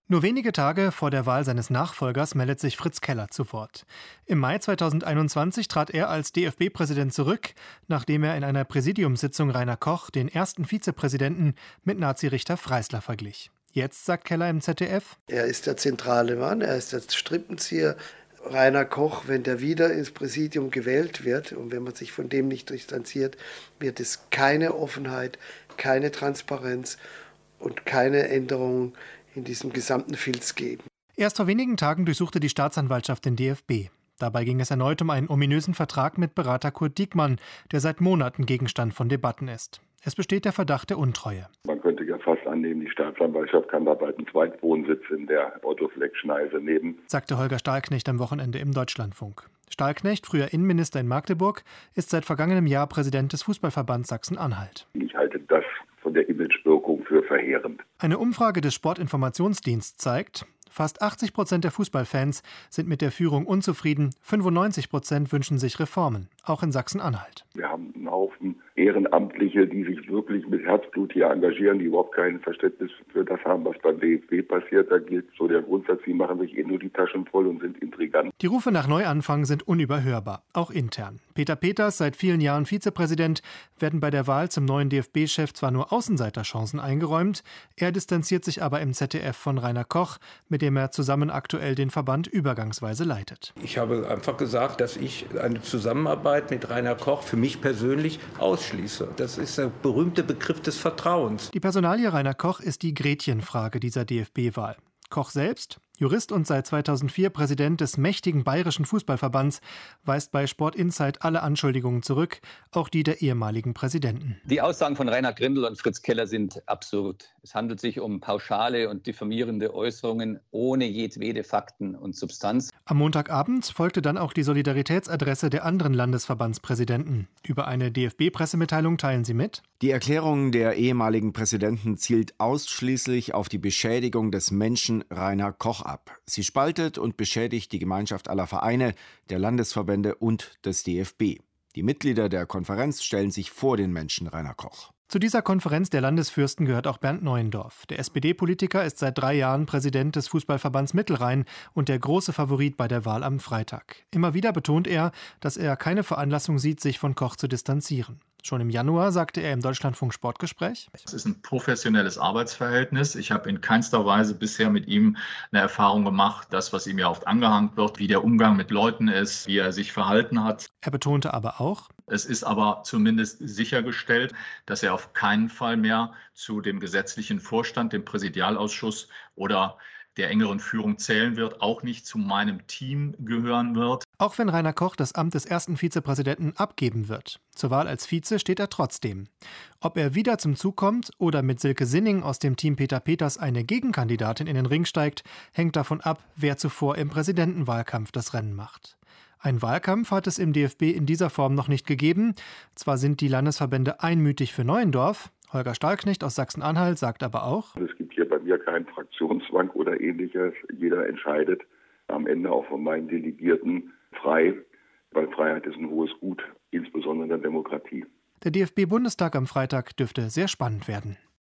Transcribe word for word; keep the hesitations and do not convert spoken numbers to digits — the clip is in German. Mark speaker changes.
Speaker 1: Nur wenige Tage vor der Wahl seines Nachfolgers meldet sich Fritz Keller zu Wort. Im Mai zweitausendeinundzwanzig trat er als D F B-Präsident zurück, nachdem er in einer Präsidiumssitzung Rainer Koch, den ersten Vizepräsidenten, mit Nazirichter Freisler verglich. Jetzt sagt Keller im Z D F:
Speaker 2: Er ist der zentrale Mann, er ist der Strippenzieher. Rainer Koch, wenn der wieder ins Präsidium gewählt wird und wenn man sich von dem nicht distanziert, wird es keine Offenheit, keine Transparenz und keine Änderung in diesem gesamten Filz geben.
Speaker 1: Erst vor wenigen Tagen durchsuchte die Staatsanwaltschaft den D F B. Dabei ging es erneut um einen ominösen Vertrag mit Berater Kurt Diekmann, der seit Monaten Gegenstand von Debatten ist. Es besteht der Verdacht der Untreue.
Speaker 3: Man könnte ja fast annehmen, die Staatsanwaltschaft kann da bald einen Zweitwohnsitz in der Otto-Fleck-Schneise nehmen,
Speaker 1: sagte Holger Stahlknecht am Wochenende im Deutschlandfunk. Stahlknecht, früher Innenminister in Magdeburg, ist seit vergangenem Jahr Präsident des Fußballverbands Sachsen-Anhalt.
Speaker 3: Ich halte das von der Imagewirkung für verheerend.
Speaker 1: Eine Umfrage des Sportinformationsdienstes zeigt, fast achtzig Prozent der Fußballfans sind mit der Führung unzufrieden, fünfundneunzig Prozent wünschen sich Reformen, auch in Sachsen-Anhalt.
Speaker 3: Wir haben einen Haufen Ehrenamtliche, die sich wirklich mit Herzblut hier engagieren, die überhaupt kein Verständnis für das haben, was beim D F B passiert. Da gilt so der Grundsatz, sie machen sich eh nur die Taschen voll und sind intrigant.
Speaker 1: Die Rufe nach Neuanfang sind unüberhörbar, auch intern. Peter Peters, seit vielen Jahren Vizepräsident, werden bei der Wahl zum neuen D F B-Chef zwar nur Außenseiterchancen eingeräumt, er distanziert sich aber im Z D F von Rainer Koch, mit dem er zusammen aktuell den Verband übergangsweise leitet.
Speaker 4: Ich habe einfach gesagt, dass ich eine Zusammenarbeit mit Rainer Koch für mich persönlich ausschließe. Das ist der berühmte Begriff des Vertrauens.
Speaker 1: Die Personalie Rainer Koch ist die Gretchenfrage dieser D F B-Wahl. Koch selbst, Jurist und seit zweitausendvier Präsident des mächtigen Bayerischen Fußballverbands, weist bei Sport Insight alle Anschuldigungen zurück, auch die der ehemaligen Präsidenten.
Speaker 5: Die Aussagen von Rainer Grindel und Fritz Keller sind absurd. Es handelt sich um pauschale und diffamierende Äußerungen ohne jedwede Fakten und Substanz.
Speaker 1: Am Montagabend folgte dann auch die Solidaritätsadresse der anderen Landesverbandspräsidenten. Über eine D F B-Pressemitteilung teilen sie mit:
Speaker 6: Die Erklärung der ehemaligen Präsidenten zielt ausschließlich auf die Beschädigung des Menschen Rainer Koch ab. Sie spaltet und beschädigt die Gemeinschaft aller Vereine, der Landesverbände und des D F B. Die Mitglieder der Konferenz stellen sich vor den Menschen Rainer Koch.
Speaker 1: Zu dieser Konferenz der Landesfürsten gehört auch Bernd Neuendorf. Der S P D-Politiker ist seit drei Jahren Präsident des Fußballverbands Mittelrhein und der große Favorit bei der Wahl am Freitag. Immer wieder betont er, dass er keine Veranlassung sieht, sich von Koch zu distanzieren. Schon im Januar sagte er im Deutschlandfunk Sportgespräch:
Speaker 7: Es ist ein professionelles Arbeitsverhältnis. Ich habe in keinster Weise bisher mit ihm eine Erfahrung gemacht, das, was ihm ja oft angehangen wird, wie der Umgang mit Leuten ist, wie er sich verhalten hat.
Speaker 1: Er betonte aber auch:
Speaker 7: Es ist aber zumindest sichergestellt, dass er auf keinen Fall mehr zu dem gesetzlichen Vorstand, dem Präsidialausschuss oder der engeren Führung zählen wird, auch nicht zu meinem Team gehören wird.
Speaker 1: Auch wenn Rainer Koch das Amt des ersten Vizepräsidenten abgeben wird. Zur Wahl als Vize steht er trotzdem. Ob er wieder zum Zug kommt oder mit Silke Sinning aus dem Team Peter Peters eine Gegenkandidatin in den Ring steigt, hängt davon ab, wer zuvor im Präsidentenwahlkampf das Rennen macht. Ein Wahlkampf hat es im D F B in dieser Form noch nicht gegeben. Zwar sind die Landesverbände einmütig für Neuendorf. Holger Stahlknecht aus Sachsen-Anhalt sagt aber auch:
Speaker 3: Es gibt hier bei mir keinen Fraktionszwang oder ähnliches. Jeder entscheidet am Ende auch von meinen Delegierten frei, weil Freiheit ist ein hohes Gut, insbesondere in der Demokratie.
Speaker 1: Der D F B-Bundestag am Freitag dürfte sehr spannend werden.